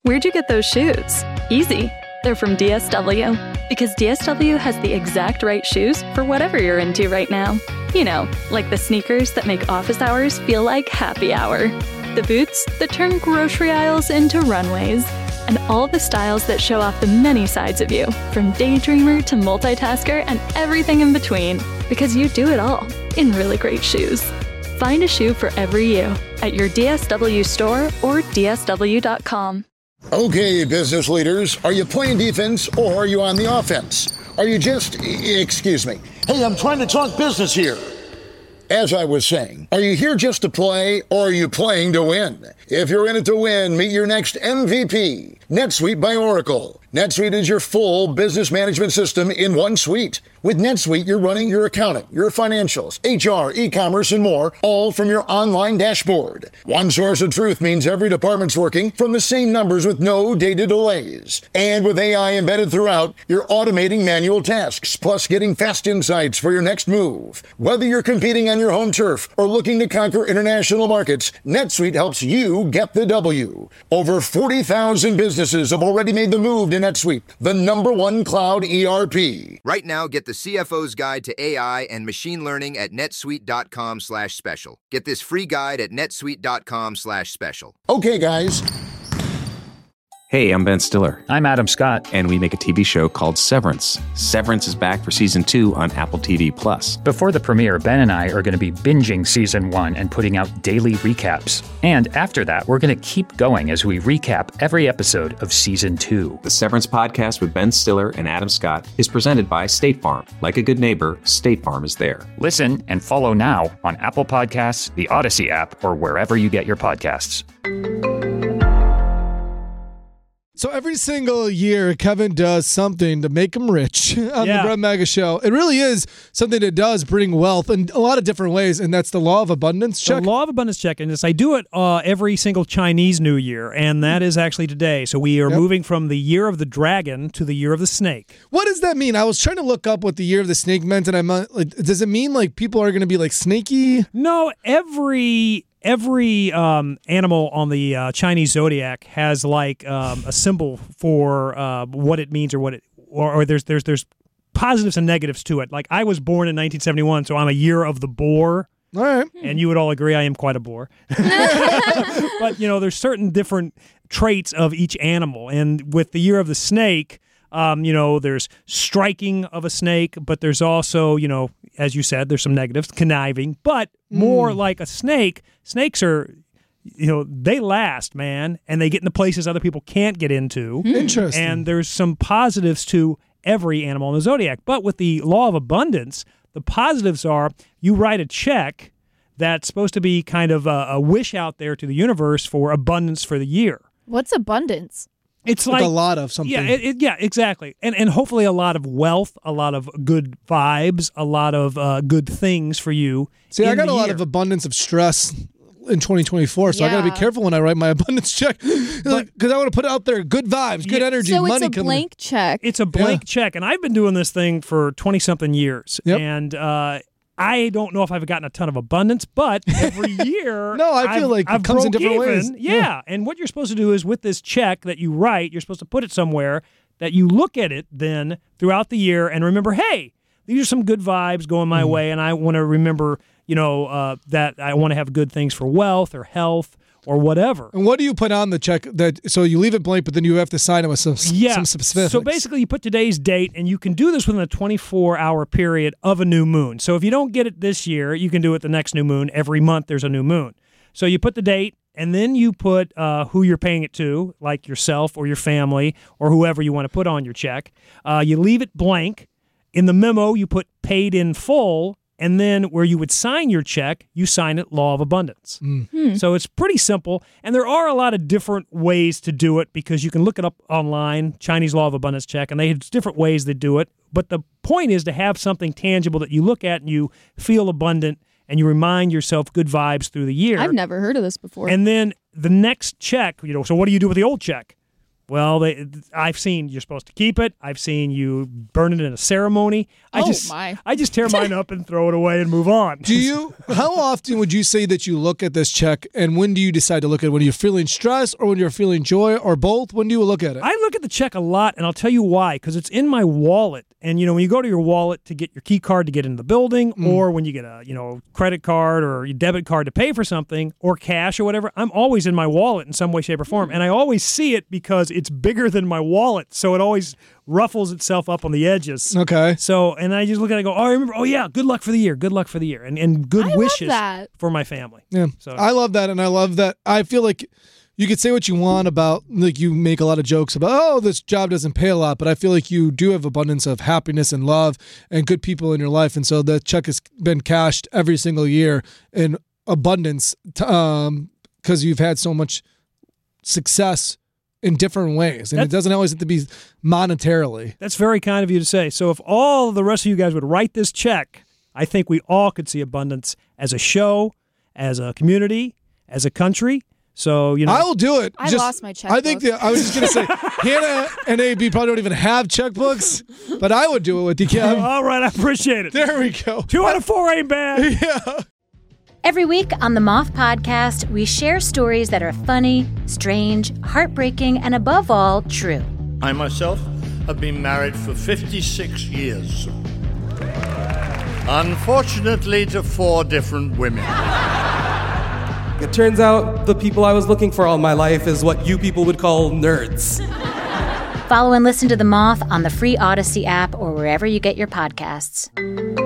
Where'd you get those shoes? Easy. They're from DSW. Because DSW has the exact right shoes for whatever you're into right now. You know, like the sneakers that make office hours feel like happy hour. The boots that turn grocery aisles into runways. And all the styles that show off the many sides of you, from daydreamer to multitasker and everything in between. Because you do it all in really great shoes. Find a shoe for every you at your DSW store or DSW.com. Okay, business leaders, are you playing defense or are you on the offense? Are you just, excuse me, hey, I'm trying to talk business here. As I was saying, are you here just to play or are you playing to win? If you're in it to win, meet your next MVP, NetSuite by Oracle. NetSuite is your full business management system in one suite. With NetSuite, you're running your accounting, your financials, HR, e-commerce, and more, all from your online dashboard. One source of truth means every department's working from the same numbers with no data delays. And with AI embedded throughout, you're automating manual tasks, plus getting fast insights for your next move. Whether you're competing on your home turf or looking to conquer international markets, NetSuite helps you get the W. Over 40,000 businesses have already made the move to NetSuite, the #1 cloud ERP. Right now, get the CFO's Guide to AI and Machine Learning at netsuite.com/special. Get this free guide at netsuite.com/special. Okay, guys. Hey, I'm Ben Stiller. I'm Adam Scott. And we make a TV show called Severance. Severance is back for season 2 on Apple TV+. Before the premiere, Ben and I are going to be binging season 1 and putting out daily recaps. And after that, we're going to keep going as we recap every episode of season 2. The Severance podcast with Ben Stiller and Adam Scott is presented by State Farm. Like a good neighbor, State Farm is there. Listen and follow now on Apple Podcasts, the Odyssey app, or wherever you get your podcasts. So every single year, Kevin does something to make him rich on the Brett Mega Show. It really is something that does bring wealth in a lot of different ways, and that's the Law of Abundance check. The Law of Abundance check, and I do it every single Chinese New Year, and that is actually today. So we are moving from the Year of the Dragon to the Year of the Snake. What does that mean? I was trying to look up what the Year of the Snake meant, and I'm like, does it mean like people are going to be like snaky? No, every animal on the Chinese zodiac has like a symbol for what it means or there's positives and negatives to it. Like I was born in 1971, so I'm a year of the boar. All right. And you would all agree I am quite a bore. But, there's certain different traits of each animal. And with the year of the snake, there's striking of a snake, but there's also, as you said, there's some negatives, conniving, but more like a snake. Snakes are, they last, man, and they get into places other people can't get into. Interesting. And there's some positives to every animal in the zodiac. But with the Law of Abundance, the positives are you write a check that's supposed to be kind of a wish out there to the universe for abundance for the year. What's abundance? It's like a lot of something. Yeah, exactly. And hopefully a lot of wealth, a lot of good vibes, a lot of good things for you. See, I got a lot of abundance of stress in 2024, so I got to be careful when I write my abundance check because I want to put out there good vibes, good energy, money coming. So it's a blank check. It's a blank check, and I've been doing this thing for 20-something years, and I don't know if I've gotten a ton of abundance, but every year I feel like it comes in different ways. Yeah, and what you're supposed to do is with this check that you write, you're supposed to put it somewhere that you look at it then throughout the year and remember, hey, these are some good vibes going my way, and I want to remember, that I want to have good things for wealth or health or whatever. And what do you put on the check? So you leave it blank, but then you have to sign it with some specifics. So basically you put today's date, and you can do this within a 24-hour period of a new moon. So if you don't get it this year, you can do it the next new moon. Every month there's a new moon. So you put the date, and then you put who you're paying it to, like yourself or your family or whoever you want to put on your check. You leave it blank. In the memo, you put paid in full, and then where you would sign your check, you sign it Law of Abundance. So it's pretty simple, and there are a lot of different ways to do it because you can look it up online, Chinese Law of Abundance check, and they have different ways they do it. But the point is to have something tangible that you look at and you feel abundant, and you remind yourself good vibes through the year. I've never heard of this before. And then the next check, so what do you do with the old check? Well, I've seen you're supposed to keep it. I've seen you burn it in a ceremony. I just tear mine up and throw it away and move on. How often would you say that you look at this check, and when do you decide to look at it? When you're feeling stress or when you're feeling joy or both? When do you look at it? I look at the check a lot, and I'll tell you why. Because it's in my wallet. And, when you go to your wallet to get your key card to get into the building, or when you get a, credit card or your debit card to pay for something, or cash or whatever, I'm always in my wallet in some way, shape, or form. And I always see it because it's bigger than my wallet. So it always ruffles itself up on the edges. Okay. So, and I just look at it and go, I remember, good luck for the year. Good luck for the year. And good wishes for my family. Yeah. So I love that. And I love that. I feel like you could say what you want about, like, you make a lot of jokes about, this job doesn't pay a lot, but I feel like you do have abundance of happiness and love and good people in your life. And so the check has been cashed every single year in abundance because you've had so much success in different ways. And it doesn't always have to be monetarily. That's very kind of you to say. So if all the rest of you guys would write this check, I think we all could see abundance as a show, as a community, as a country. So, I will do it. I lost my checkbook. I think I was just going to say, Hannah and AB probably don't even have checkbooks, but I would do it with you, Kev. All right, I appreciate it. There we go. 2 out of 4 ain't bad. Yeah. Every week on the Moth Podcast, we share stories that are funny, strange, heartbreaking, and above all, true. I myself have been married for 56 years. Unfortunately, to 4 different women. It turns out the people I was looking for all my life is what you people would call nerds. Follow and listen to The Moth on the free Odyssey app or wherever you get your podcasts.